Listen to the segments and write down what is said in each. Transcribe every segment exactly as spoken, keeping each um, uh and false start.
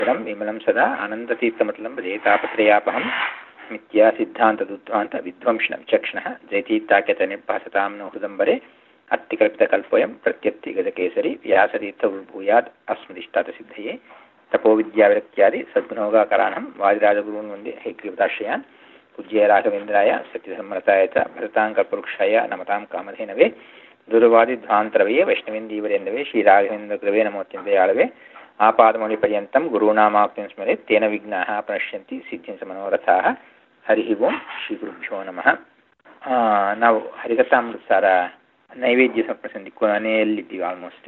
विमलं सदा आनन्दतीर्थमतलं भजेतापत्रयापहं मिथ्या सिद्धान्तदुद्ध्वान्त विध्वंसिन विचक्षणः जयतीर्थाख्यतनिर्भासतां नो हृदम्बरे अत्तिकल्पितकल्पोऽयं प्रत्यत्तिगजकेसरी व्यासतीर्थभूयात् अस्मदिष्टातसिद्धये तपोविद्याविरक्त्यादि सद्गुणोगाकराणं वादिराजगुरून् वन्दे हैग्रीवताश्रयान् पूज्य राघवेन्द्राय सत्यधर्मरताय च भरतां कल्पवृक्षाय नमतां कामधेनवे दुर्वादिध्वान्तरवये वैष्णवेन्दीवरेन्दवे श्रीराघवेन्द्रकृवे नमोऽत्यन्तयाळवे आपादमौलिपर्यन्तं गुरूणामाप्तिं स्मरेत् तेन विघ्नाः प्रणश्यन्ति सिद्धिं मनोरथाः हरिः ओं ಶ್ರೀಗುರುಭ್ಯೋ ನಮಃ. ನಾವು ಹರಿಕಥಾಮೃತಸಾರ ನೈವೇದ್ಯ ಸಮರ್ಪಣೆ ಕೊನೆಯಲ್ಲಿದ್ದೀವಿ. ಆಲ್ಮೋಸ್ಟ್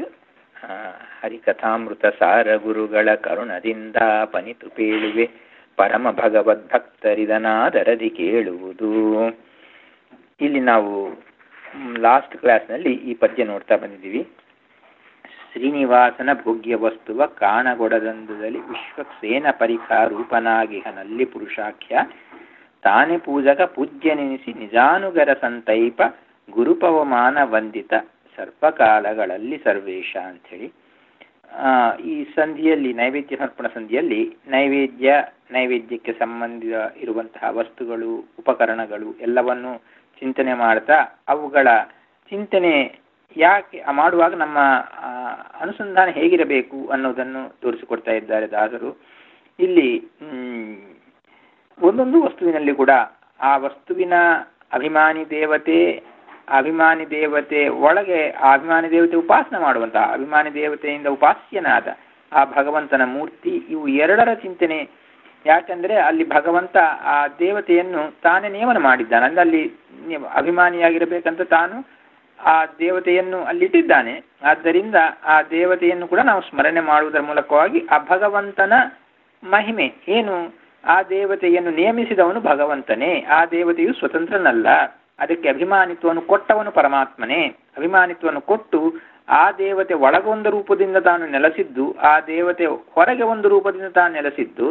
ಹರಿಕಥಾಮೃತ ಸಾರ ಗುರುಗಳ ಕರುಣದಿಂದ ಪನಿತು ಪೇಳುವೆ ಪರಮ ಭಗವದ್ಭಕ್ತರಿದನಾದರದಿ ಕೇಳುವುದು. ಇಲ್ಲಿ ನಾವು ಲಾಸ್ಟ್ ಕ್ಲಾಸ್ನಲ್ಲಿ ಈ ಪದ್ಯ ನೋಡ್ತಾ ಬಂದಿದ್ದೀವಿ. ಶ್ರೀನಿವಾಸನ ಭೋಗ್ಯ ವಸ್ತುವ ಕಾಣಗೊಡದಂದುದಲ್ಲಿ ವಿಶ್ವಕ್ಸೇನ ಪರಿಖಾರೂಪನಾಗಿಹನಲ್ಲಿ ಪುರುಷಾಖ್ಯ ತಾನೇ ಪೂಜಕ ಪೂಜ್ಯನೆನಿಸಿ ನಿಜಾನುಗರ ಸಂತೈಪ ಗುರುಪವಮಾನ ವಂದಿತ ಸರ್ವಕಾಲಗಳಲ್ಲಿ ಸರ್ವೇಶ ಅಂಥೇಳಿ ಈ ಸಂಧಿಯಲ್ಲಿ ನೈವೇದ್ಯ ಸಮರ್ಪಣ ಸಂಧಿಯಲ್ಲಿ ನೈವೇದ್ಯ ನೈವೇದ್ಯಕ್ಕೆ ಸಂಬಂಧಿತ ಇರುವಂತಹ ವಸ್ತುಗಳು ಉಪಕರಣಗಳು ಎಲ್ಲವನ್ನು ಚಿಂತನೆ ಮಾಡ್ತಾ ಅವುಗಳ ಚಿಂತನೆ ಯಾಕೆ ಮಾಡುವಾಗ ನಮ್ಮ ಅನುಸಂಧಾನ ಹೇಗಿರಬೇಕು ಅನ್ನೋದನ್ನು ತೋರಿಸಿಕೊಡ್ತಾ ಇದ್ದಾರೆ ದಾಸರು. ಇಲ್ಲಿ ಒಂದೊಂದು ವಸ್ತುವಿನಲ್ಲಿ ಕೂಡ ಆ ವಸ್ತುವಿನ ಅಭಿಮಾನಿ ದೇವತೆ ಅಭಿಮಾನಿ ದೇವತೆ ಒಳಗೆ ಆ ಅಭಿಮಾನಿ ದೇವತೆ ಉಪಾಸನೆ ಮಾಡುವಂತಹ ಅಭಿಮಾನಿ ದೇವತೆಯಿಂದ ಉಪಾಸ್ಯನಾದ ಆ ಭಗವಂತನ ಮೂರ್ತಿ, ಇವು ಎರಡರ ಚಿಂತನೆ. ಯಾಕಂದ್ರೆ ಅಲ್ಲಿ ಭಗವಂತ ಆ ದೇವತೆಯನ್ನು ತಾನೇ ನೇಮನ ಮಾಡಿದ್ದಾನೆ. ಅಂದ್ರೆ ಅಲ್ಲಿ ಅಭಿಮಾನಿಯಾಗಿರಬೇಕಂತ ತಾನು ಆ ದೇವತೆಯನ್ನು ಅಲ್ಲಿಟ್ಟಿದ್ದಾನೆ. ಆದ್ದರಿಂದ ಆ ದೇವತೆಯನ್ನು ಕೂಡ ನಾವು ಸ್ಮರಣೆ ಮಾಡುವುದರ ಮೂಲಕವಾಗಿ ಆ ಭಗವಂತನ ಮಹಿಮೆ ಏನು, ಆ ದೇವತೆಯನ್ನು ನೇಮಿಸಿದವನು ಭಗವಂತನೇ, ಆ ದೇವತೆಯು ಸ್ವತಂತ್ರನಲ್ಲ, ಅದಕ್ಕೆ ಅಭಿಮಾನಿತ್ವವನ್ನು ಕೊಟ್ಟವನು ಪರಮಾತ್ಮನೇ. ಅಭಿಮಾನಿತ್ವವನ್ನು ಕೊಟ್ಟು ಆ ದೇವತೆ ಒಳಗೊಂದು ರೂಪದಿಂದ ತಾನು ನೆಲೆಸಿದ್ದು, ಆ ದೇವತೆ ಹೊರಗೆ ಒಂದು ರೂಪದಿಂದ ತಾನು ನೆಲೆಸಿದ್ದು,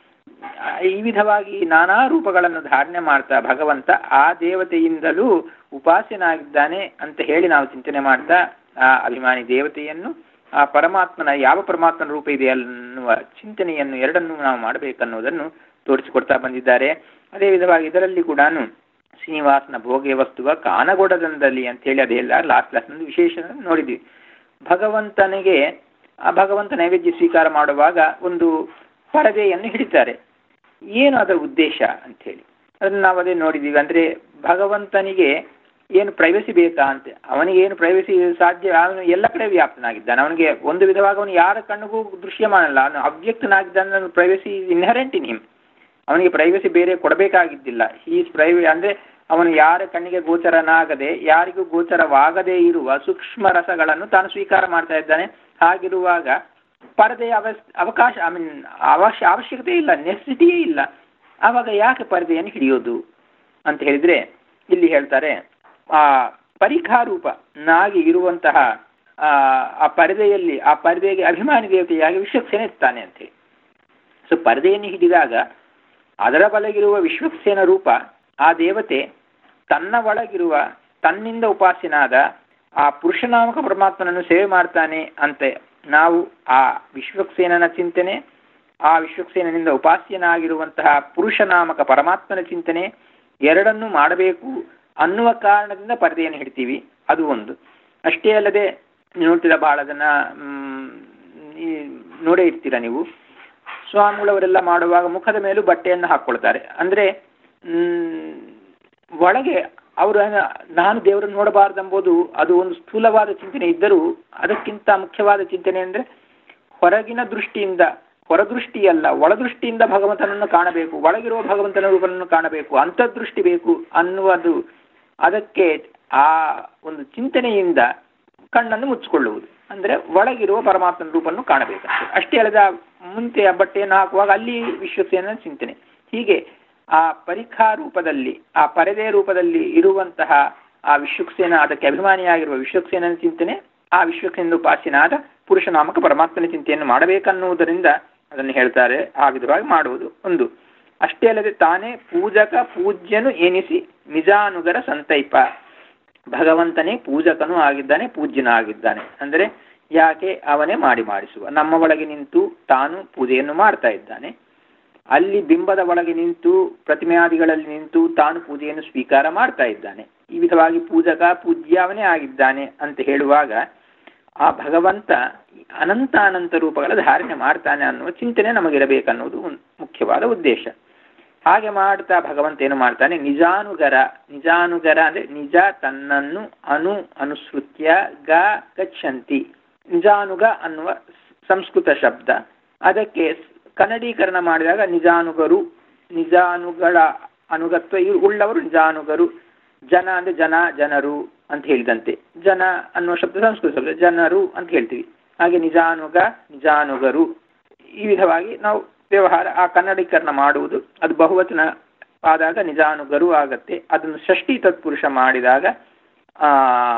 ಈ ವಿಧವಾಗಿ ನಾನಾ ರೂಪಗಳನ್ನು ಧಾರಣೆ ಮಾಡ್ತಾ ಭಗವಂತ ಆ ದೇವತೆಯಿಂದಲೂ ಉಪಾಸ್ಯನಾಗಿದ್ದಾನೆ ಅಂತ ಹೇಳಿ ನಾವು ಚಿಂತನೆ ಮಾಡ್ತಾ ಆ ಅಭಿಮಾನಿ ದೇವತೆಯನ್ನು ಆ ಪರಮಾತ್ಮನ ಯಾವ ಪರಮಾತ್ಮನ ರೂಪ ಇದೆ ಅನ್ನುವ ಚಿಂತನೆಯನ್ನು ಎರಡನ್ನೂ ನಾವು ಮಾಡಬೇಕನ್ನುವುದನ್ನು ತೋರಿಸಿಕೊಡ್ತಾ ಬಂದಿದ್ದಾರೆ. ಅದೇ ವಿಧವಾಗಿ ಇದರಲ್ಲಿ ಕೂಡ ಶ್ರೀನಿವಾಸನ ಭೋಗ್ಯ ವಸ್ತುವ ಕಾನಗೊಡದಂದಲ್ಲಿ ಅಂತ ಹೇಳಿ ಅದೆಲ್ಲ ಲಾಸ್ಟ್ ಕ್ಲಾಸ್ನಲ್ಲಿ ವಿಶೇಷ ನೋಡಿದ್ವಿ. ಭಗವಂತನಿಗೆ ಆ ಭಗವಂತ ನೈವೇದ್ಯ ಸ್ವೀಕಾರ ಮಾಡುವಾಗ ಒಂದು ಪರದೆಯನ್ನು ಹಿಡಿತಾರೆ. ಏನು ಅದರ ಉದ್ದೇಶ ಅಂಥೇಳಿ ಅದನ್ನು ನಾವು ಅದೇ ನೋಡಿದ್ದೀವಿ. ಅಂದರೆ ಭಗವಂತನಿಗೆ ಏನು ಪ್ರೈವಸಿ ಬೇಕಾ ಅಂತ, ಅವನಿಗೆ ಏನು ಪ್ರೈವಸಿ ಸಾಧ್ಯ, ಅವನು ಎಲ್ಲ ಕಡೆ ವ್ಯಾಪ್ತನಾಗಿದ್ದಾನೆ. ಅವನಿಗೆ ಒಂದು ವಿಧವಾಗಿ ಅವನು ಯಾರ ಕಣ್ಣಿಗೂ ದೃಶ್ಯಮಾನಲ್ಲ, ಅವನು ಅವ್ಯಕ್ತನಾಗಿದ್ದಾನೆ. Privacy is inherent in him. ಅವನಿಗೆ ಪ್ರೈವಸಿ ಬೇರೆ ಕೊಡಬೇಕಾಗಿದ್ದಿಲ್ಲ. ಈಸ್ ಪ್ರೈವೇ ಅಂದರೆ ಅವನು ಯಾರ ಕಣ್ಣಿಗೆ ಗೋಚರನಾಗದೆ ಯಾರಿಗೂ ಗೋಚರವಾಗದೇ ಇರುವ ಸೂಕ್ಷ್ಮ ರಸಗಳನ್ನು ತಾನು ಸ್ವೀಕಾರ ಮಾಡ್ತಾ ಇದ್ದಾನೆ. ಹಾಗಿರುವಾಗ ಪರದೆಯ ಅವ ಅವಕಾಶ ಐ ಮೀನ್ ಅವಶ್ಯ ಅವಶ್ಯಕತೆ ಇಲ್ಲ, ನೆಸೆಸಿಟಿಯೇ ಇಲ್ಲ. ಆವಾಗ ಯಾಕೆ ಪರದೆಯನ್ನು ಹಿಡಿಯೋದು ಅಂತ ಹೇಳಿದರೆ ಇಲ್ಲಿ ಹೇಳ್ತಾರೆ, ಆ ಪರಿಖಾರೂಪನಾಗಿ ಇರುವಂತಹ ಆ ಪರದೆಯಲ್ಲಿ ಆ ಪರದೆಗೆ ಅಭಿಮಾನಿ ದೇವತೆಯಾಗಿ ವಿಶ್ವಕ್ಸೇನ ಇರ್ತಾನೆ ಅಂತೇಳಿ. ಸೊ ಪರದೆಯನ್ನು ಹಿಡಿದಾಗ ಅದರ ಒಳಗಿರುವ ವಿಶ್ವಕ್ಸೇನ ರೂಪ ಆ ದೇವತೆ ತನ್ನ ಒಳಗಿರುವ ತನ್ನಿಂದ ಉಪಾಸ್ಯನಾದ ಆ ಪುರುಷನಾಮಕ ಪರಮಾತ್ಮನನ್ನು ಸೇವೆ ಮಾಡ್ತಾನೆ ಅಂತೆ. ನಾವು ಆ ವಿಶ್ವಕ್ಸೇನನ ಚಿಂತನೆ, ಆ ವಿಶ್ವಕ್ಸೇನನಿಂದ ಉಪಾಸ್ಯನಾಗಿರುವಂತಹ ಪುರುಷನಾಮಕ ಪರಮಾತ್ಮನ ಚಿಂತನೆ ಎರಡನ್ನೂ ಮಾಡಬೇಕು ಅನ್ನುವ ಕಾರಣದಿಂದ ಪರದೆಯನ್ನು ಹಿಡ್ತೀವಿ. ಅದು ಒಂದು. ಅಷ್ಟೇ ಅಲ್ಲದೆ ನೋಡ್ತೀರ, ಬಹಳ ಜನ ನೋಡೇ ಇರ್ತೀರ ನೀವು, ಸ್ವಾಮಿಗಳವರೆಲ್ಲ ಮಾಡುವಾಗ ಮುಖದ ಮೇಲೂ ಬಟ್ಟೆಯನ್ನು ಹಾಕ್ಕೊಳ್ತಾರೆ. ಅಂದರೆ ಒಳಗೆ ಅವರು ನಾನು ದೇವರನ್ನು ನೋಡಬಾರ್ದೆಂಬುದು ಅದು ಒಂದು ಸ್ಥೂಲವಾದ ಚಿಂತನೆ ಇದ್ದರೂ ಅದಕ್ಕಿಂತ ಮುಖ್ಯವಾದ ಚಿಂತನೆ ಅಂದರೆ ಹೊರಗಿನ ದೃಷ್ಟಿಯಿಂದ, ಹೊರದೃಷ್ಟಿಯಲ್ಲ ಒಳದೃಷ್ಟಿಯಿಂದ ಭಗವಂತನನ್ನು ಕಾಣಬೇಕು, ಒಳಗಿರುವ ಭಗವಂತನ ರೂಪವನ್ನು ಕಾಣಬೇಕು, ಅಂತರ್ದೃಷ್ಟಿ ಬೇಕು ಅನ್ನುವುದು. ಅದಕ್ಕೆ ಆ ಒಂದು ಚಿಂತನೆಯಿಂದ ಕಣ್ಣನ್ನು ಮುಚ್ಚಿಕೊಳ್ಳುವುದು, ಅಂದರೆ ಒಳಗಿರುವ ಪರಮಾತ್ಮನ ರೂಪವನ್ನು ಕಾಣಬೇಕಂತ. ಅಷ್ಟೇ ಅಲ್ಲದ ಮುಂಚೆ ಆ ಬಟ್ಟೆಯನ್ನು ಹಾಕುವಾಗ ಅಲ್ಲಿ ವಿಶ್ವಕ್ಸೇನ ಚಿಂತನೆ. ಹೀಗೆ ಆ ಪರಿಖಾ ರೂಪದಲ್ಲಿ ಆ ಪರದೆ ರೂಪದಲ್ಲಿ ಇರುವಂತಹ ಆ ವಿಶ್ವಕ್ಸೇನ, ಅದಕ್ಕೆ ಅಭಿಮಾನಿಯಾಗಿರುವ ವಿಶ್ವಕ್ಸೇನನ ಚಿಂತನೆ, ಆ ವಿಶ್ವಕ್ಸೇನ ಉಪಾಸ್ಯನಾದ ಪುರುಷನಾಮಕ ಪರಮಾತ್ಮನ ಚಿಂತೆಯನ್ನು ಮಾಡಬೇಕನ್ನುವುದರಿಂದ ಅದನ್ನು ಹೇಳ್ತಾರೆ. ಆ ವಿಧವಾಗಿ ಮಾಡುವುದು ಒಂದು. ಅಷ್ಟೇ ಅಲ್ಲದೆ ತಾನೇ ಪೂಜಕ ಪೂಜ್ಯನು ಎನಿಸಿ ನಿಜಾನುಗರ ಸಂತೈಪ, ಭಗವಂತನೇ ಪೂಜಕನೂ ಆಗಿದ್ದಾನೆ, ಪೂಜ್ಯನೂ ಆಗಿದ್ದಾನೆ. ಅಂದರೆ ಯಾಕೆ? ಅವನೇ ಮಾಡಿ ಮಾಡಿಸುವ. ನಮ್ಮ ಒಳಗೆ ನಿಂತು ತಾನು ಪೂಜೆಯನ್ನು ಮಾಡ್ತಾ ಇದ್ದಾನೆ. ಅಲ್ಲಿ ಬಿಂಬದ ಒಳಗೆ ನಿಂತು ಪ್ರತಿಮೆಯಾದಿಗಳಲ್ಲಿ ನಿಂತು ತಾನು ಪೂಜೆಯನ್ನು ಸ್ವೀಕಾರ ಮಾಡ್ತಾ ಇದ್ದಾನೆ. ಈ ವಿಧವಾಗಿ ಪೂಜಕ ಪೂಜ್ಯ ಅವನೇ ಆಗಿದ್ದಾನೆ ಅಂತ ಹೇಳುವಾಗ ಆ ಭಗವಂತ ಅನಂತ ಅನಂತ ರೂಪಗಳ ಧಾರಣೆ ಮಾಡ್ತಾನೆ ಅನ್ನುವ ಚಿಂತನೆ ನಮಗಿರಬೇಕನ್ನುವುದು ಮುಖ್ಯವಾದ ಉದ್ದೇಶ. ಹಾಗೆ ಮಾಡ್ತಾ ಭಗವಂತ ಏನು ಮಾಡ್ತಾನೆ? ನಿಜಾನುಗರ. ನಿಜಾನುಗರ ಅಂದ್ರೆ ನಿಜ ತನ್ನನ್ನು ಅನು ಅನುಸೃತ್ಯ ಗ ಗಚ್ಚಂತಿ. ನಿಜಾನುಗ ಅನ್ನುವ ಸಂಸ್ಕೃತ ಶಬ್ದ, ಅದಕ್ಕೆ ಕನ್ನಡೀಕರಣ ಮಾಡಿದಾಗ ನಿಜಾನುಗರು, ನಿಜಾನುಗಳ ಅನುಗತ್ವ ಉಳ್ಳವರು ನಿಜಾನುಗರು. ಜನ ಅಂದ್ರೆ ಜನ, ಜನರು ಅಂತ ಹೇಳಿದಂತೆ. ಜನ ಅನ್ನುವ ಶಬ್ದ ಸಂಸ್ಕೃತ ಶಬ್ದ, ಜನರು ಅಂತ ಹೇಳ್ತೀವಿ. ಹಾಗೆ ನಿಜಾನುಗ, ನಿಜಾನುಗರು, ಈ ವಿಧವಾಗಿ ನಾವು ವ್ಯವಹಾರ ಆ ಕನ್ನಡೀಕರಣ ಮಾಡುವುದು. ಅದು ಬಹುವಚನ ಆದಾಗ ನಿಜಾನುಗರು ಆಗತ್ತೆ. ಅದನ್ನು ಷಷ್ಠಿ ತತ್ಪುರುಷ ಮಾಡಿದಾಗ ಆ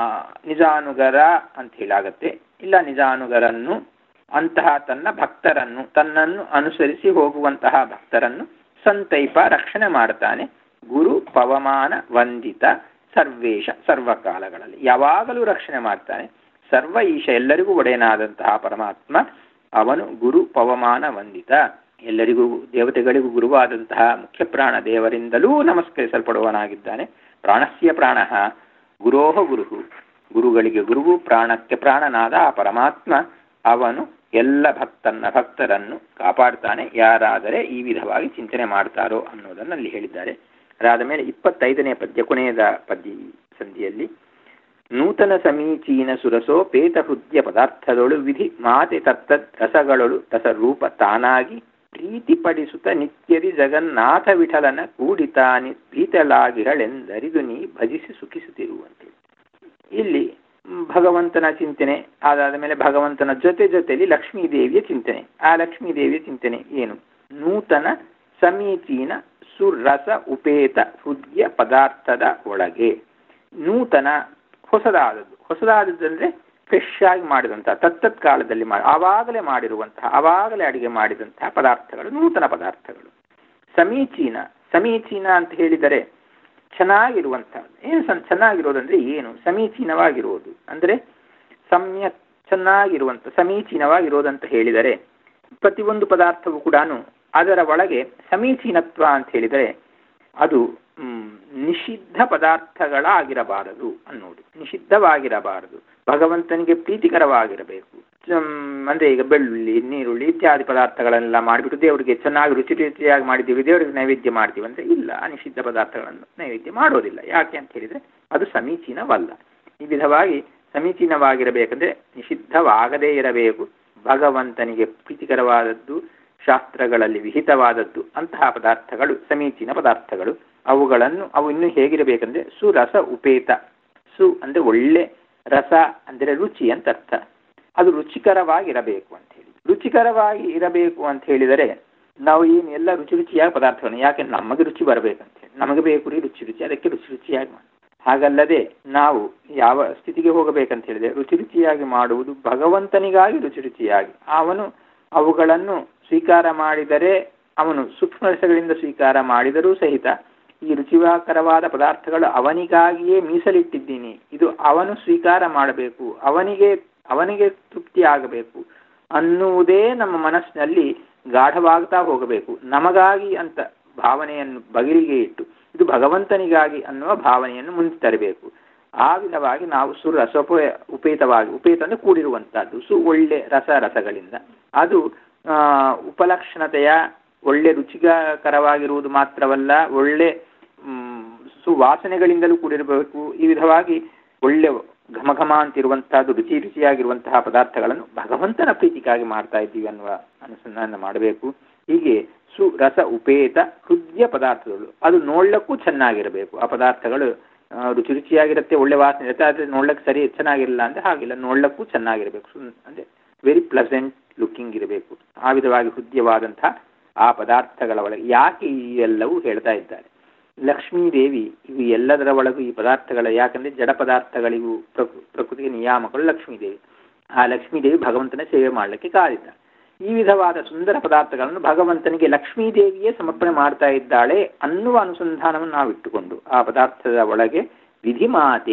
ನಿಜಾನುಗರ ಅಂತ ಹೇಳಾಗತ್ತೆ. ಇಲ್ಲ ನಿಜಾನುಗರನ್ನು, ಅಂತಹ ತನ್ನ ಭಕ್ತರನ್ನು, ತನ್ನನ್ನು ಅನುಸರಿಸಿ ಹೋಗುವಂತಹ ಭಕ್ತರನ್ನು ಸಂತೈಪ ರಕ್ಷಣೆ ಮಾಡ್ತಾನೆ. ಗುರು ಪವಮಾನ ವಂದಿತ ಸರ್ವೇಶ, ಸರ್ವಕಾಲಗಳಲ್ಲಿ ಯಾವಾಗಲೂ ರಕ್ಷಣೆ ಮಾಡ್ತಾನೆ. ಸರ್ವ ಈಶ, ಎಲ್ಲರಿಗೂ ಒಡೆಯನಾದಂತಹ ಪರಮಾತ್ಮ ಅವನು ಗುರು ಪವಮಾನ ವಂದಿತ. ಎಲ್ಲರಿಗೂ ದೇವತೆಗಳಿಗೂ ಗುರುವಾದಂತಹ ಮುಖ್ಯ ಪ್ರಾಣ ದೇವರಿಂದಲೂ ನಮಸ್ಕರಿಸಲ್ಪಡುವನಾಗಿದ್ದಾನೆ. ಪ್ರಾಣಸ್ಯ ಪ್ರಾಣ ಗುರೋಹ ಗುರು, ಗುರುಗಳಿಗೆ ಗುರುವು, ಪ್ರಾಣಕ್ಕೆ ಪ್ರಾಣನಾದ ಆ ಪರಮಾತ್ಮ ಅವನು ಎಲ್ಲ ಭಕ್ತನ್ನ ಭಕ್ತರನ್ನು ಕಾಪಾಡ್ತಾನೆ, ಯಾರಾದರೆ ಈ ವಿಧವಾಗಿ ಚಿಂತನೆ ಮಾಡ್ತಾರೋ ಅನ್ನೋದನ್ನು ಅಲ್ಲಿ ಹೇಳಿದ್ದಾರೆ. ಅದಾದ ಮೇಲೆ ಇಪ್ಪತ್ತೈದನೇ ಪದ್ಯ, ಕೊನೆಯದ ಪದ್ಯ ಸಂಧಿಯಲ್ಲಿ ನೂತನ ಸಮೀಚೀನ ಸುರಸೋ ಪೇತ ಹೃದಯ ಪದಾರ್ಥದೊಳು ವಿಧಿ ಮಾತೆ ತತ್ತದ್ ರಸಗಳೊಳು ರಸರೂಪ ತಾನಾಗಿ ಪ್ರೀತಿಪಡಿಸುತ್ತ ನಿತ್ಯದಿ ಜಗನ್ನಾಥ ವಿಠಲನ ಕೂಡಿತಾನಿ ಪ್ರೀತಲಾಗಿರಳೆಂದರಿದು ನೀ ಭಜಿಸಿ ಸುಖಿಸುತ್ತಿರುವಂತೆ. ಇಲ್ಲಿ ಭಗವಂತನ ಚಿಂತನೆ ಅದಾದ ಮೇಲೆ ಭಗವಂತನ ಜೊತೆ ಜೊತೆಯಲ್ಲಿ ಲಕ್ಷ್ಮೀದೇವಿಯ ಚಿಂತನೆ. ಆ ಲಕ್ಷ್ಮೀದೇವಿಯ ಚಿಂತನೆ ಏನು? ನೂತನ ಸಮೀಚೀನ ಸುರಸ ಉಪೇತ ಹೃದಯ ಪದಾರ್ಥದ ಒಳಗೆ. ನೂತನ ಹೊಸದಾದದ್ದು. ಹೊಸದಾದದ್ದಂದ್ರೆ ಫ್ರೆಶ್ ಆಗಿ ಮಾಡಿದಂತಹ, ತತ್ತತ್ ಕಾಲದಲ್ಲಿ ಮಾಡಿ ಆವಾಗಲೇ ಮಾಡಿರುವಂತಹ, ಆವಾಗಲೇ ಅಡಿಗೆ ಮಾಡಿದಂತಹ ಪದಾರ್ಥಗಳು ನೂತನ ಪದಾರ್ಥಗಳು. ಸಮೀಚೀನ, ಸಮೀಚೀನ ಅಂತ ಹೇಳಿದರೆ ಚೆನ್ನಾಗಿರುವಂತಹದ್ದು. ಏನು ಸಂ ಚೆನ್ನಾಗಿರೋದಂದ್ರೆ ಏನು? ಸಮೀಚೀನವಾಗಿರುವುದು ಅಂದ್ರೆ ಸಮ್ಯಕ್, ಚೆನ್ನಾಗಿರುವಂಥ, ಸಮೀಚೀನವಾಗಿರೋದಂತ ಹೇಳಿದರೆ ಪ್ರತಿಯೊಂದು ಪದಾರ್ಥವೂ ಕೂಡ ಅದರ ಒಳಗೆ ಸಮೀಚೀನತ್ವ ಅಂತ ಹೇಳಿದರೆ ಅದು ನಿಷಿದ್ಧ ಪದಾರ್ಥಗಳಾಗಿರಬಾರದು ಅನ್ನೋದು. ನಿಷಿದ್ಧವಾಗಿರಬಾರದು, ಭಗವಂತನಿಗೆ ಪ್ರೀತಿಕರವಾಗಿರಬೇಕು. ಅಂದ್ರೆ ಈಗ ಬೆಳ್ಳುಳ್ಳಿ, ನೀರುಳ್ಳಿ ಇತ್ಯಾದಿ ಪದಾರ್ಥಗಳನ್ನೆಲ್ಲ ಮಾಡಿಬಿಟ್ಟು ದೇವರಿಗೆ ಚೆನ್ನಾಗಿ ರುಚಿ ರುಚಿಯಾಗಿ ಮಾಡಿದ್ದೀವಿ, ದೇವರಿಗೆ ನೈವೇದ್ಯ ಮಾಡ್ತೀವಿ ಅಂದ್ರೆ ಇಲ್ಲ, ನಿಷಿದ್ಧ ಪದಾರ್ಥಗಳನ್ನು ನೈವೇದ್ಯ ಮಾಡೋದಿಲ್ಲ. ಯಾಕೆ ಅಂತ ಹೇಳಿದ್ರೆ ಅದು ಸಮೀಚೀನವಲ್ಲ. ಈ ವಿಧವಾಗಿ ಸಮೀಚೀನವಾಗಿರಬೇಕಂದ್ರೆ ನಿಷಿದ್ಧವಾಗದೇ ಇರಬೇಕು. ಭಗವಂತನಿಗೆ ಪ್ರೀತಿಕರವಾದದ್ದು, ಶಾಸ್ತ್ರಗಳಲ್ಲಿ ವಿಹಿತವಾದದ್ದು ಅಂತಹ ಪದಾರ್ಥಗಳು ಸಮೀಚೀನ ಪದಾರ್ಥಗಳು. ಅವುಗಳನ್ನು ಅವು ಇನ್ನೂ ಹೇಗಿರಬೇಕಂದ್ರೆ ಸುರಸ ಉಪೇತ. ಸು ಅಂದ್ರೆ ಒಳ್ಳೆ, ರಸ ಅಂದರೆ ರುಚಿ ಅಂತ ಅರ್ಥ. ಅದು ರುಚಿಕರವಾಗಿರಬೇಕು ಅಂತ ಹೇಳಿ. ರುಚಿಕರವಾಗಿ ಇರಬೇಕು ಅಂತ ಹೇಳಿದರೆ ನಾವು ಏನು ಎಲ್ಲ ರುಚಿ ರುಚಿಯಾಗಿ ಪದಾರ್ಥಗಳನ್ನು, ಯಾಕೆ ನಮಗೆ ರುಚಿ ಬರಬೇಕಂತ ಹೇಳಿ, ನಮಗೆ ಬೇಕು ರೀ ರುಚಿ ರುಚಿ, ಅದಕ್ಕೆ ರುಚಿ ರುಚಿಯಾಗಿ ಮಾಡಿ. ಹಾಗಲ್ಲದೆ ನಾವು ಯಾವ ಸ್ಥಿತಿಗೆ ಹೋಗಬೇಕಂತ ಹೇಳಿದ್ರೆ ರುಚಿ ರುಚಿಯಾಗಿ ಮಾಡುವುದು ಭಗವಂತನಿಗಾಗಿ ರುಚಿ ರುಚಿಯಾಗಿ. ಅವನು ಅವುಗಳನ್ನು ಸ್ವೀಕಾರ ಮಾಡಿದರೆ, ಅವನು ಸೂಕ್ಷ್ಮ ರಸಗಳಿಂದ ಸ್ವೀಕಾರ ಮಾಡಿದರೂ ಸಹಿತ ಈ ರುಚಿಕರವಾದ ಪದಾರ್ಥಗಳು ಅವನಿಗಾಗಿಯೇ ಮೀಸಲಿಟ್ಟಿದ್ದೀನಿ, ಇದು ಅವನು ಸ್ವೀಕಾರ ಮಾಡಬೇಕು, ಅವನಿಗೆ ಅವನಿಗೆ ತೃಪ್ತಿ ಆಗಬೇಕು ಅನ್ನುವುದೇ ನಮ್ಮ ಮನಸ್ಸಿನಲ್ಲಿ ಗಾಢವಾಗ್ತಾ ಹೋಗಬೇಕು. ನಮಗಾಗಿ ಅಂತ ಭಾವನೆಯನ್ನು ಬಗಿಲಿಗೆ ಇಟ್ಟು ಇದು ಭಗವಂತನಿಗಾಗಿ ಅನ್ನುವ ಭಾವನೆಯನ್ನು ಮುಂದೆ ತರಬೇಕು. ಆ ವಿಧವಾಗಿ ನಾವು ಸುರಸೋಪ ಉಪೇತವಾಗಿ, ಉಪೇತ ಅಂದ್ರೆ ಕೂಡಿರುವಂತಹದ್ದು, ಸು ಒಳ್ಳೆ ರಸ ರಸಗಳಿಂದ, ಅದು ಉಪಲಕ್ಷಣತೆಯ ಒಳ್ಳೆ ರುಚಿಕರವಾಗಿರುವುದು ಮಾತ್ರವಲ್ಲ, ಒಳ್ಳೆ ಸುವಾಸನೆಗಳಿಂದಲೂ ಕೂಡಿರಬೇಕು. ಈ ವಿಧವಾಗಿ ಒಳ್ಳೆ ಘಮಘಮ ಅಂತಿರುವಂತಹದ್ದು, ರುಚಿ ರುಚಿಯಾಗಿರುವಂತಹ ಪದಾರ್ಥಗಳನ್ನು ಭಗವಂತನ ಪ್ರೀತಿಗಾಗಿ ಮಾಡ್ತಾ ಇದ್ದೀವಿ ಅನ್ನುವ ಅನುಸಂಧಾನ ಮಾಡಬೇಕು. ಹೀಗೆ ಸುರಸ ಉಪೇತ ಹೃದಯ ಪದಾರ್ಥಗಳು, ಅದು ನೋಡ್ಲಕ್ಕೂ ಚೆನ್ನಾಗಿರಬೇಕು. ಆ ಪದಾರ್ಥಗಳು ರುಚಿ ರುಚಿಯಾಗಿರುತ್ತೆ, ಒಳ್ಳೆ ವಾಸನೆ ಇರುತ್ತೆ, ಆದರೆ ನೋಡ್ಲಕ್ಕೆ ಸರಿ ಚೆನ್ನಾಗಿರಲಿಲ್ಲ ಅಂದ್ರೆ ಹಾಗಿಲ್ಲ, ನೋಡ್ಲಕ್ಕೂ ಚೆನ್ನಾಗಿರಬೇಕು, ಅಂದ್ರೆ ವೆರಿ ಪ್ಲೆಸೆಂಟ್ ಲುಕ್ಕಿಂಗ್ ಇರಬೇಕು. ಆ ವಿಧವಾಗಿ ಹೃದಯವಾದಂತಹ ಆ ಪದಾರ್ಥಗಳ ಒಳಗೆ ಯಾಕೆ ಈ ಎಲ್ಲವೂ ಹೇಳ್ತಾ ಇದ್ದಾರೆ. ಲಕ್ಷ್ಮೀದೇವಿ ಇವು ಎಲ್ಲದರ ಒಳಗೂ ಈ ಪದಾರ್ಥಗಳ, ಯಾಕಂದ್ರೆ ಜಡ ಪದಾರ್ಥಗಳಿಗೂ ಪ್ರಕೃ ಪ್ರಕೃತಿಗೆ ನಿಯಾಮಕರು ಲಕ್ಷ್ಮೀದೇವಿ. ಆ ಲಕ್ಷ್ಮೀದೇವಿ ಭಗವಂತನ ಸೇವೆ ಮಾಡಲಿಕ್ಕೆ ಕಾದಿದ್ದ. ಈ ವಿಧವಾದ ಸುಂದರ ಪದಾರ್ಥಗಳನ್ನು ಭಗವಂತನಿಗೆ ಲಕ್ಷ್ಮೀದೇವಿಯೇ ಸಮರ್ಪಣೆ ಮಾಡ್ತಾ ಇದ್ದಾಳೆ ಅನ್ನುವ ಅನುಸಂಧಾನವನ್ನು ನಾವು ಇಟ್ಟುಕೊಂಡು ಆ ಪದಾರ್ಥದ ಒಳಗೆ ವಿಧಿಮಾತೆ,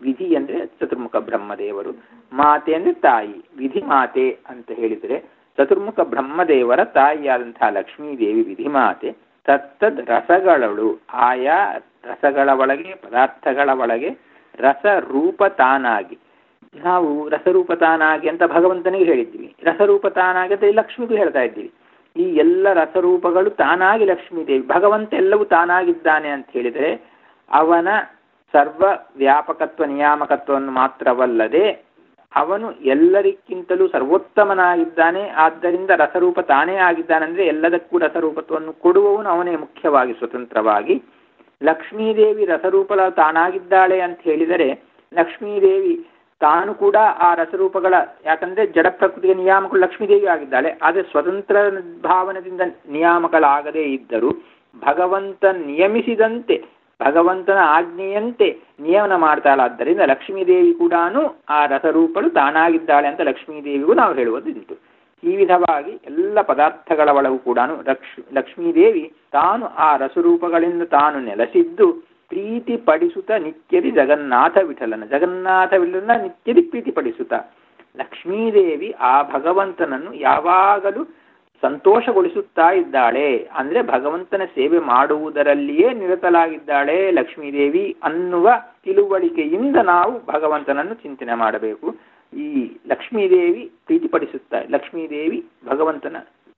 ವಿಧಿ ಅಂದರೆ ಚತುರ್ಮುಖ ಬ್ರಹ್ಮದೇವರು, ಮಾತೆ ಅಂದರೆ ತಾಯಿ, ವಿಧಿ ಮಾತೆ ಅಂತ ಹೇಳಿದರೆ ಚತುರ್ಮುಖ ಬ್ರಹ್ಮದೇವರ ತಾಯಿಯಾದಂತಹ ಲಕ್ಷ್ಮೀದೇವಿ ವಿಧಿಮಾತೆ. ತತ್ತದ್ ರಸಗಳಳು, ಆಯಾ ರಸಗಳ ಒಳಗೆ ಪದಾರ್ಥಗಳ ಒಳಗೆ ರಸರೂಪ ತಾನಾಗಿ, ನಾವು ರಸರೂಪ ತಾನಾಗಿ ಅಂತ ಭಗವಂತನಿಗೆ ಹೇಳಿದ್ದೀವಿ, ರಸರೂಪ ತಾನಾಗಿ ಅಂತ ಲಕ್ಷ್ಮಿಗೂ ಹೇಳ್ತಾ ಇದ್ದೀವಿ. ಈ ಎಲ್ಲ ರಸರೂಪಗಳು ತಾನಾಗಿ ಲಕ್ಷ್ಮೀದೇವಿ, ಭಗವಂತ ಎಲ್ಲವೂ ತಾನಾಗಿದ್ದಾನೆ ಅಂತ ಹೇಳಿದರೆ ಅವನ ಸರ್ವ ವ್ಯಾಪಕತ್ವ ನಿಯಾಮಕತ್ವವನ್ನು ಮಾತ್ರವಲ್ಲದೆ ಅವನು ಎಲ್ಲರಿಗಿಂತಲೂ ಸರ್ವೋತ್ತಮನಾಗಿದ್ದಾನೆ. ಆದ್ದರಿಂದ ರಸರೂಪ ತಾನೇ ಆಗಿದ್ದಾನೆಂದರೆ ಎಲ್ಲದಕ್ಕೂ ರಸರೂಪತ್ವವನ್ನು ಕೊಡುವವನು ಅವನೇ ಮುಖ್ಯವಾಗಿ ಸ್ವತಂತ್ರವಾಗಿ. ಲಕ್ಷ್ಮೀದೇವಿ ರಸರೂಪದ ತಾನಾಗಿದ್ದಾಳೆ ಅಂತ ಹೇಳಿದರೆ ಲಕ್ಷ್ಮೀದೇವಿ ತಾನು ಕೂಡ ಆ ರಸರೂಪಗಳ, ಯಾಕಂದ್ರೆ ಜಡ ಪ್ರಕೃತಿಗೆ ನಿಯಾಮಕಳು ಲಕ್ಷ್ಮೀದೇವಿ ಆಗಿದ್ದಾಳೆ, ಆದರೆ ಸ್ವತಂತ್ರ ಭಾವನದಿಂದ ನಿಯಾಮಕಳಾಗದೇ ಇದ್ದರೂ ಭಗವಂತ ನಿಯಮಿಸಿದಂತೆ ಭಗವಂತನ ಆಜ್ಞೆಯಂತೆ ನಿಯಮನ ಮಾಡ್ತಾಳಾದ್ದರಿಂದ ಲಕ್ಷ್ಮೀದೇವಿ ಕೂಡ ಆ ರಸರೂಪಳು ತಾನಾಗಿದ್ದಾಳೆ ಅಂತ ಲಕ್ಷ್ಮೀದೇವಿಗೂ ನಾವು ಹೇಳುವುದುಂಟು. ಈ ವಿಧವಾಗಿ ಎಲ್ಲ ಪದಾರ್ಥಗಳ ಒಳಗೂ ಕೂಡ ಲಕ್ಷ್ ಲಕ್ಷ್ಮೀದೇವಿ ತಾನು ಆ ರಸರೂಪಗಳಿಂದ ತಾನು ನೆಲೆಸಿದ್ದು ಪ್ರೀತಿ ಪಡಿಸುತ್ತ ನಿತ್ಯದಿ ಜಗನ್ನಾಥ ವಿಠಲನ ಜಗನ್ನಾಥ ವಿಠಲನ ನಿತ್ಯದಿ ಪ್ರೀತಿ ಪಡಿಸುತ್ತ ಲಕ್ಷ್ಮೀದೇವಿ ಆ ಭಗವಂತನನ್ನು ಯಾವಾಗಲೂ ಸಂತೋಷಗೊಳಿಸುತ್ತಾ ಇದ್ದಾಳೆ. ಅಂದರೆ ಭಗವಂತನ ಸೇವೆ ಮಾಡುವುದರಲ್ಲಿಯೇ ನಿರತಲಾಗಿದ್ದಾಳೆ ಲಕ್ಷ್ಮೀದೇವಿ ಅನ್ನುವ ತಿಳುವಳಿಕೆಯಿಂದ ನಾವು ಭಗವಂತನನ್ನು ಚಿಂತನೆ ಮಾಡಬೇಕು. ಈ ಲಕ್ಷ್ಮೀದೇವಿ ಪ್ರೀತಿಪಡಿಸುತ್ತಾ ಲಕ್ಷ್ಮೀದೇವಿ ಭಗವಂತನ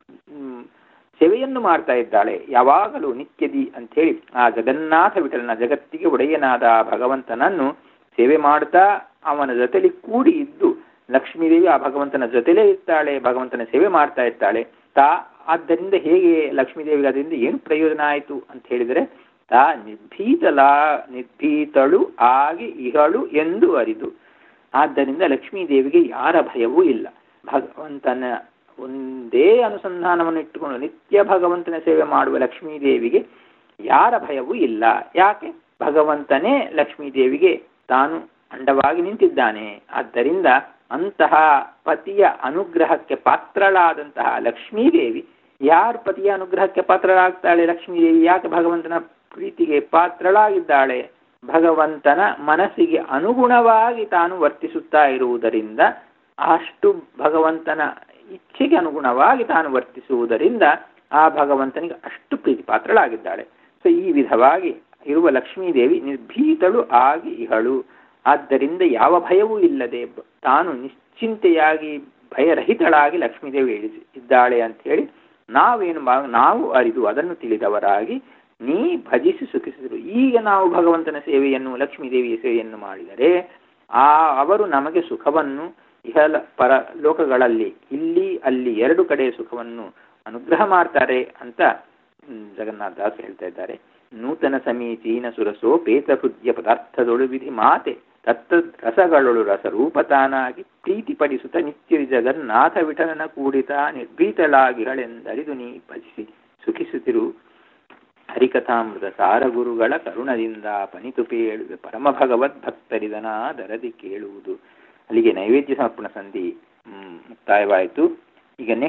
ಸೇವೆಯನ್ನು ಮಾಡ್ತಾ ಇದ್ದಾಳೆ ಯಾವಾಗಲೂ ನಿತ್ಯದಿ ಅಂಥೇಳಿ ಆ ಜಗನ್ನಾಥ ವಿಠಲನ ಜಗತ್ತಿಗೆ ಒಡೆಯನಾದ ಆ ಭಗವಂತನನ್ನು ಸೇವೆ ಮಾಡ್ತಾ ಅವನ ಜೊತೆಲಿ ಕೂಡಿ ಇದ್ದು ಲಕ್ಷ್ಮೀದೇವಿ ಆ ಭಗವಂತನ ಜೊತೆಲೇ ಇರ್ತಾಳೆ, ಭಗವಂತನ ಸೇವೆ ಮಾಡ್ತಾ ಇರ್ತಾಳೆ. ತಾ ಆದ್ದರಿಂದ ಹೇಗೆ ಲಕ್ಷ್ಮೀದೇವಿಗೆ ಅದರಿಂದ ಏನು ಪ್ರಯೋಜನ ಆಯಿತು ಅಂತ ಹೇಳಿದರೆ ತಾ ನಿರ್ಭೀತಲಾ ನಿರ್ಭೀತಳು ಆಗಿ ಇಹಳು ಎಂದು ಅರಿದು. ಆದ್ದರಿಂದ ಲಕ್ಷ್ಮೀದೇವಿಗೆ ಯಾರ ಭಯವೂ ಇಲ್ಲ. ಭಗವಂತನ ಒಂದೇ ಅನುಸಂಧಾನವನ್ನು ಇಟ್ಟುಕೊಂಡು ನಿತ್ಯ ಭಗವಂತನ ಸೇವೆ ಮಾಡುವ ಲಕ್ಷ್ಮೀದೇವಿಗೆ ಯಾರ ಭಯವೂ ಇಲ್ಲ. ಯಾಕೆ? ಭಗವಂತನೇ ಲಕ್ಷ್ಮೀದೇವಿಗೆ ತಾನು ಅಂಡವಾಗಿ ನಿಂತಿದ್ದಾನೆ. ಆದ್ದರಿಂದ ಅಂತಹ ಪತಿಯ ಅನುಗ್ರಹಕ್ಕೆ ಪಾತ್ರಳಾದಂತಹ ಲಕ್ಷ್ಮೀದೇವಿ, ಯಾರು ಪತಿಯ ಅನುಗ್ರಹಕ್ಕೆ ಪಾತ್ರಳಾಗ್ತಾಳೆ ಲಕ್ಷ್ಮೀದೇವಿ? ಯಾಕೆ ಭಗವಂತನ ಪ್ರೀತಿಗೆ ಪಾತ್ರಳಾಗಿದ್ದಾಳೆ? ಭಗವಂತನ ಮನಸ್ಸಿಗೆ ಅನುಗುಣವಾಗಿ ತಾನು ವರ್ತಿಸುತ್ತಾ ಇರುವುದರಿಂದ, ಅಷ್ಟು ಭಗವಂತನ ಇಚ್ಛೆಗೆ ಅನುಗುಣವಾಗಿ ತಾನು ವರ್ತಿಸುವುದರಿಂದ ಆ ಭಗವಂತನಿಗೆ ಅಷ್ಟು ಪ್ರೀತಿ ಪಾತ್ರಳಾಗಿದ್ದಾಳೆ. ಸೊ ಈ ವಿಧವಾಗಿ ಇರುವ ಲಕ್ಷ್ಮೀದೇವಿ ನಿರ್ಭೀತಳು ಆಗಿ ಇಹಳು. ಆದ್ದರಿಂದ ಯಾವ ಭಯವೂ ಇಲ್ಲದೆ ತಾನು ನಿಶ್ಚಿಂತೆಯಾಗಿ ಭಯರಹಿತಳಾಗಿ ಲಕ್ಷ್ಮೀದೇವಿ ಇದ್ದಾಳೆ ಅಂತ ಹೇಳಿ ನಾವೇನು ನಾವು ಅರಿದು ಅದನ್ನು ತಿಳಿದವರಾಗಿ ನೀ ಭಜಿಸಿ ಸುಖಿಸಿದರು. ಈಗ ನಾವು ಭಗವಂತನ ಸೇವೆಯನ್ನು ಲಕ್ಷ್ಮೀದೇವಿಯ ಸೇವೆಯನ್ನು ಮಾಡಿದರೆ ಆ ಅವರು ನಮಗೆ ಸುಖವನ್ನು ಇಹಲ ಪರ ಲೋಕಗಳಲ್ಲಿ ಇಲ್ಲಿ ಅಲ್ಲಿ ಎರಡು ಕಡೆ ಸುಖವನ್ನು ಅನುಗ್ರಹ ಮಾಡ್ತಾರೆ ಅಂತ ಜಗನ್ನಾಥ ದಾಸ್ ಹೇಳ್ತಾ ಇದ್ದಾರೆ. ನೂತನ ಸಮೀಚೀನ ಸುರಸೋಪೇತ ಹೃದಯ ಪದಾರ್ಥದೊಳು ವಿಧಿ ಮಾತೆ ತತ್ತ ರಸಗಳೊಳು ರಸರೂಪ ತಾನಾಗಿ ಪ್ರೀತಿಪಡಿಸುತ್ತ ನಿತ್ಯ ಜಗನ್ನಾಥ ವಿಠಲನ ಕೂಡಿತ ನಿರ್ಭೀತಳಾಗಿಗಳೆಂದರಿದು ನೀ ಭಜಿಸಿ ಸುಖಿಸುತ್ತಿರು. ಹರಿಕಥಾಮೃತ ಸಾರ ಗುರುಗಳ ಕರುಣದಿಂದ ಪನಿತು ಪೇಳುವೆ ಪರಮ ಭಗವದ್ ಭಕ್ತರಿದನ ದರದಿ ಕೇಳುವುದು. ಅಲ್ಲಿಗೆ ನೈವೇದ್ಯ ಸಮರ್ಪಣ ಸಂಧಿ ಮುಕ್ತಾಯವಾಯಿತು. ಈಗ